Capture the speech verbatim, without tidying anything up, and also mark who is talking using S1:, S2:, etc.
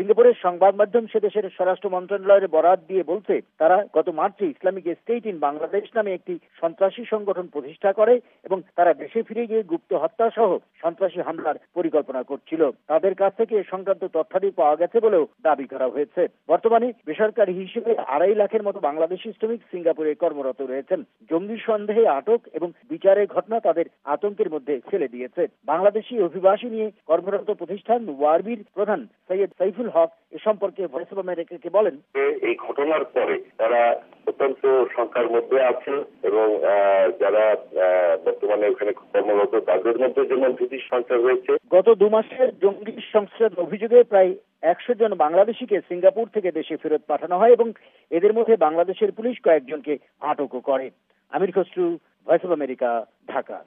S1: সিঙ্গাপুরের সংবাদ মাধ্যম সে দেশের স্বরাষ্ট্র মন্ত্রণালয়ের বরাত দিয়ে বলছে, তারা গত মার্চে ইসলামিক স্টেট ইন বাংলাদেশ নামে একটি সন্ত্রাসী সংগঠন প্রতিষ্ঠা করে এবং তারা দেশে ফিরে গিয়ে গুপ্ত হত্যা সহ সন্ত্রাসী হামলার পরিকল্পনা করছিল। তাদের কাছ থেকে এ সংক্রান্ত তথ্যাদি পাওয়া গেছে বলেও দাবি করা হয়েছে। বর্তমানে বেসরকারি হিসেবে আড়াই লাখের মতো বাংলাদেশি শ্রমিক সিঙ্গাপুরে কর্মরত রয়েছেন। জঙ্গি সন্দেহে আটক এবং বিচারের ঘটনা তাদের আতঙ্কের মধ্যে ফেলে দিয়েছে। বাংলাদেশি অভিবাসী নিয়ে কর্মরত প্রতিষ্ঠান ওয়ারবির প্রধান সৈয়দ সাইফুল হক এ সম্পর্কে ভয়েস অব আমেরিকাকে বলেন,
S2: এই ঘটনার পরে তারা অত্যন্ত শঙ্কার মধ্যে আছে এবং যারা বর্তমানে ওখানে কর্মরত তাদের মধ্যে যেমন ভীতির সঞ্চার হয়েছে।
S1: গত দু মাসের জঙ্গি সংশ্লিষ্ট অভিযোগে প্রায় একশো জন বাংলাদেশিকে সিঙ্গাপুর থেকে দেশে ফেরত পাঠানো হয় এবং এদের মধ্যে বাংলাদেশের পুলিশ কয়েকজনকে আটকও করে। Amir Khasru, Voice of America, Dhaka.